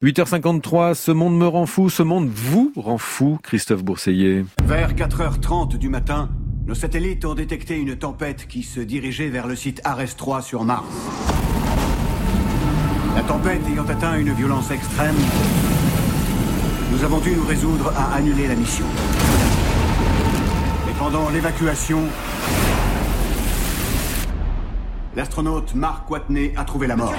8h53, ce monde me rend fou, ce monde vous rend fou, Christophe Bourseiller. Vers 4h30 du matin, nos satellites ont détecté une tempête qui se dirigeait vers le site Ares 3 sur Mars. La tempête ayant atteint une violence extrême, nous avons dû nous résoudre à annuler la mission. Et pendant l'évacuation, l'astronaute Mark Watney a trouvé la mort.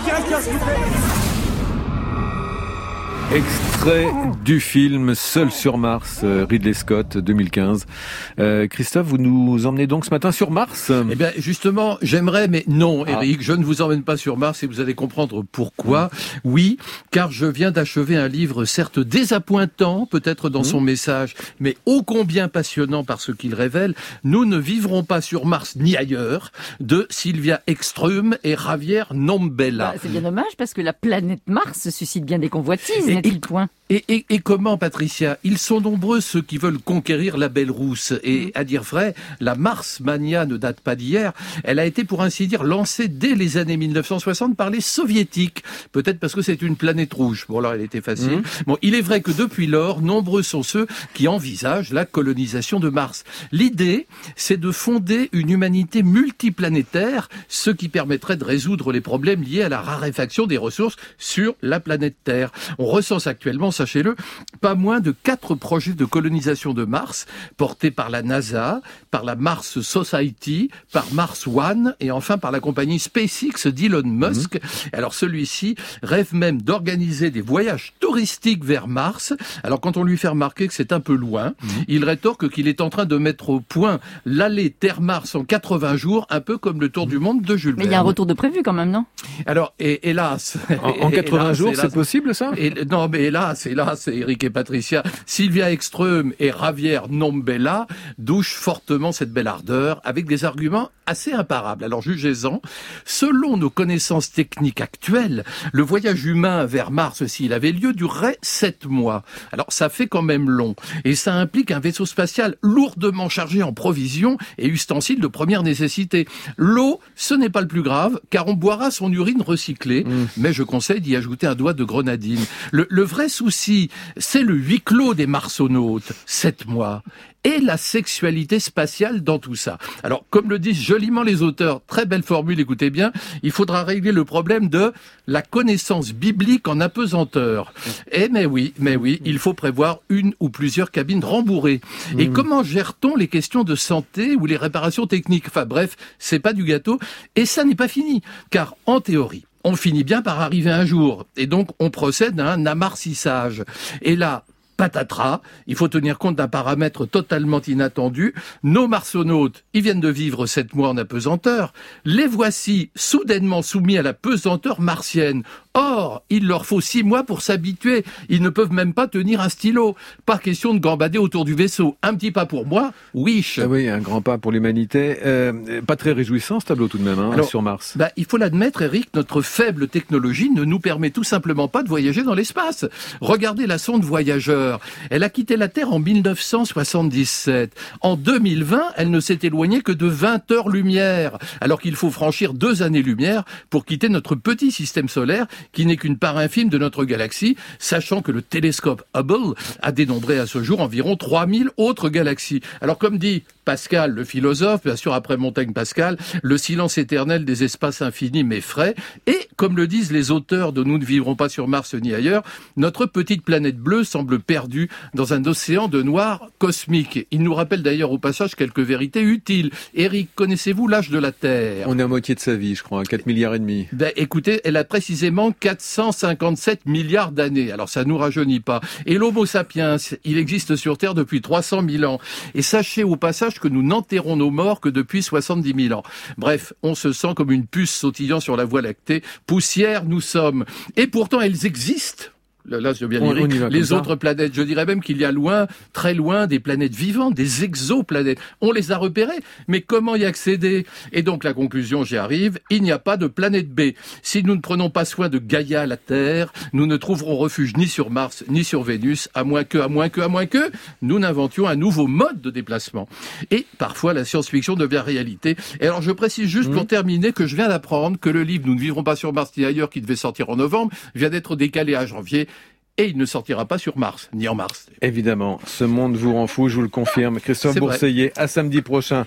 Extrait du film Seul sur Mars, Ridley Scott, 2015. Christophe, vous nous emmenez donc ce matin sur Mars ? Eh bien, justement, j'aimerais, mais non, Eric, je ne vous emmène pas sur Mars et vous allez comprendre pourquoi. Oui, car je viens d'achever un livre, certes désappointant, peut-être dans son message, mais ô combien passionnant par ce qu'il révèle. Nous ne vivrons pas sur Mars ni ailleurs, de Sylvia Ekström et Javier Nombela. C'est bien dommage parce que la planète Mars suscite bien des convoitises, n'est-il point ? Et comment, Patricia ? Ils sont nombreux ceux qui veulent conquérir la belle rousse. Et à dire vrai, la Mars Mania ne date pas d'hier. Elle a été, pour ainsi dire, lancée dès les années 1960 par les soviétiques. Peut-être parce que c'est une planète rouge. Bon, alors elle était facile. Bon, il est vrai que depuis lors, nombreux sont ceux qui envisagent la colonisation de Mars. L'idée, c'est de fonder une humanité multiplanétaire, ce qui permettrait de résoudre les problèmes liés à la raréfaction des ressources sur la planète Terre. On recense actuellement, sachez-le, pas moins de 4 projets de colonisation de Mars, portés par la NASA, par la Mars Society, par Mars One, et enfin par la compagnie SpaceX d'Elon Musk. Alors celui-ci rêve même d'organiser des voyages touristiques vers Mars. Alors quand on lui fait remarquer que c'est un peu loin, il rétorque qu'il est en train de mettre au point l'allée Terre-Mars en 80 jours, un peu comme le tour du monde de Jules Verne. Mais il y a un retour de prévu quand même, non ? Alors, hélas... En 80 jours, c'est possible ça ? Non, mais hélas, Eric et Patricia, Sylvia Ekström et Javier Nombela douchent fortement cette belle ardeur avec des arguments assez imparables. Alors jugez-en, selon nos connaissances techniques actuelles, le voyage humain vers Mars, s'il avait lieu, durerait 7 mois. Alors ça fait quand même long, et ça implique un vaisseau spatial lourdement chargé en provisions et ustensiles de première nécessité. L'eau, ce n'est pas le plus grave, car on boira son urine recyclée, mais je conseille d'y ajouter un doigt de grenadine. Le vrai souci, c'est le huis clos des marsonautes, 7 mois, et la sexualité spatiale dans tout ça. Alors, comme le disent joliment les auteurs, très belle formule, écoutez bien, il faudra régler le problème de la connaissance biblique en apesanteur. Mais oui, il faut prévoir une ou plusieurs cabines rembourrées. Et comment gère-t-on les questions de santé ou les réparations techniques ? Enfin bref, c'est pas du gâteau, et ça n'est pas fini, car en théorie, on finit bien par arriver un jour, et donc on procède à un amarcissage. Et là, patatras, il faut tenir compte d'un paramètre totalement inattendu. Nos marsonautes, ils viennent de vivre 7 mois en apesanteur. Les voici soudainement soumis à la pesanteur martienne. Or, il leur faut 6 mois pour s'habituer. Ils ne peuvent même pas tenir un stylo. Pas question de gambader autour du vaisseau. Un petit pas pour moi, wish. Ah oui, un grand pas pour l'humanité. Pas très réjouissant ce tableau tout de même, alors, sur Mars. Il faut l'admettre, Eric, notre faible technologie ne nous permet tout simplement pas de voyager dans l'espace. Regardez la sonde Voyageur. Elle a quitté la Terre en 1977. En 2020, elle ne s'est éloignée que de 20 heures-lumière, alors qu'il faut franchir 2 années-lumière pour quitter notre petit système solaire, qui n'est qu'une part infime de notre galaxie, sachant que le télescope Hubble a dénombré à ce jour environ 3000 autres galaxies. Alors comme dit Pascal, le philosophe, bien sûr après Montaigne Pascal, le silence éternel des espaces infinis m'effraie, et comme le disent les auteurs de Nous ne vivrons pas sur Mars ni ailleurs, notre petite planète bleue semble perdue dans un océan de noir cosmique. Il nous rappelle d'ailleurs au passage quelques vérités utiles. Eric, connaissez-vous l'âge de la Terre ? On est à moitié de sa vie, je crois, 4 milliards et demi. Écoutez, elle a précisément 457 milliards d'années. Alors ça nous rajeunit pas. Et l'Homo sapiens, il existe sur Terre depuis 300 000 ans. Et sachez au passage que nous n'enterrons nos morts que depuis 70 000 ans. Bref, on se sent comme une puce sautillant sur la Voie lactée. Poussière, nous sommes. Et pourtant, elles existent. Là, je veux bien dire, les autres planètes. Je dirais même qu'il y a loin, très loin, des planètes vivantes, des exoplanètes. On les a repérées, mais comment y accéder ? Et donc, la conclusion, j'y arrive, il n'y a pas de planète B. Si nous ne prenons pas soin de Gaïa, la Terre, nous ne trouverons refuge ni sur Mars, ni sur Vénus, à moins que, nous n'inventions un nouveau mode de déplacement. Et parfois, la science-fiction devient réalité. Et alors, je précise juste pour terminer que je viens d'apprendre que le livre « Nous ne vivrons pas sur Mars ni ailleurs » qui devait sortir en novembre vient d'être décalé à janvier. et il ne sortira pas sur Mars, ni en Mars. Évidemment, ce monde vous rend fou, je vous le confirme. Christophe C'est vrai. Bourseiller, à samedi prochain